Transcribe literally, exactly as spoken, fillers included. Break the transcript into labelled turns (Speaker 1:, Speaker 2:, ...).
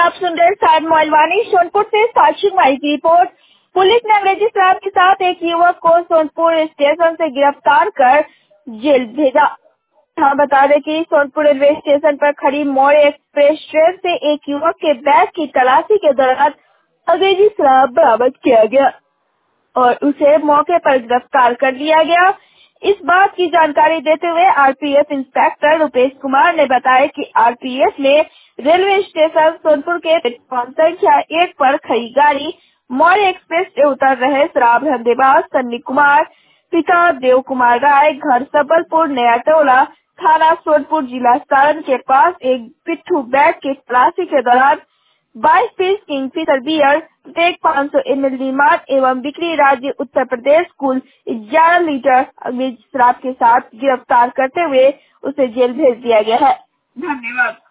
Speaker 1: आप सुन रहे साथ मोइलवानी सोनपुर से साक्षी माई की रिपोर्ट। पुलिस ने अंग्रेजी शराब के साथ एक युवक को सोनपुर स्टेशन से गिरफ्तार कर जेल भेजा। हाँ, बता दें कि सोनपुर रेलवे स्टेशन पर खड़ी मौर्य एक्सप्रेस ट्रेन से एक युवक के बैग की तलाशी के दौरान अंग्रेजी शराब बरामद किया गया और उसे मौके पर गिरफ्तार कर लिया गया। इस बात की जानकारी देते हुए आरपीएफ इंस्पेक्टर रुपेश कुमार ने बताया कि आरपीएफ ने रेलवे स्टेशन सोनपुर के प्लेटफॉर्म संख्या एक पर खड़ी गाड़ी मौर्य एक्सप्रेस से उतर रहे शराब धंधेबाज सन्नी कुमार पिता देव कुमार राय घर सबलपुर नया टोला थाना सोनपुर जिला सारण के पास एक पिट्ठू बैग की तलाशी के दौरान बाईस पीस किंगफिशर बियर प्रत्येक पाँच सौ एम एल नीमार एवं बिक्री राज्य उत्तर प्रदेश कुल ग्यारह लीटर अंग्रेजी शराब के साथ गिरफ्तार करते हुए उसे जेल भेज दिया गया है। धन्यवाद।